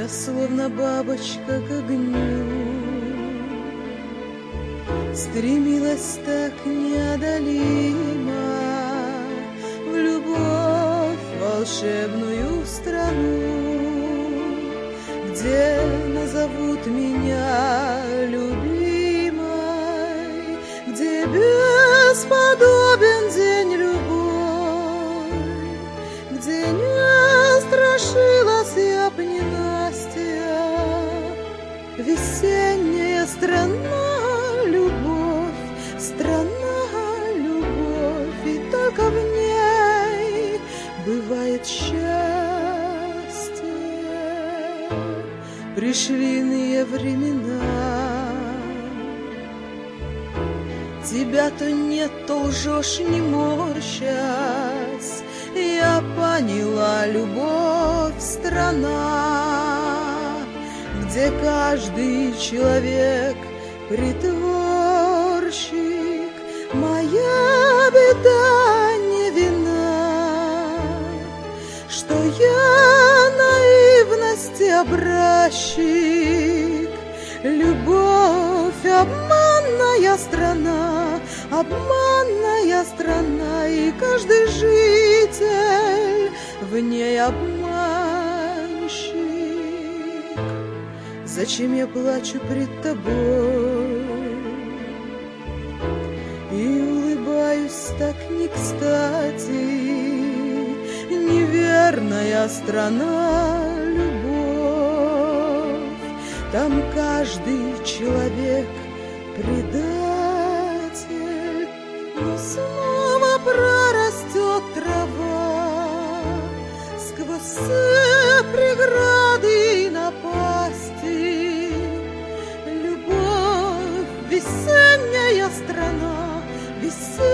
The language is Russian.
Я словно бабочка к огню стремилась так неодолимо в любовь волшебную страну, где назовут меня любимой, где бесподобен день любовь, где не страшилась я б ненастья. Весенняя страна любовь, и только в ней бывает счастье. Пришли иные времена, тебя то нет, то лжешь, не морщась. Я поняла, любовь — страна, где каждый человек притворщик. Моя беда не вина, что я наивности образчик. Любовь — обманная страна, и каждый житель в ней обманщик. Зачем я плачу пред тобой и улыбаюсь так не кстати? Неверная страна любовь, там каждый человек предатель, но снова прорастет трава сквозь все преграды и напасти. Любовь — весенняя страна, весенняя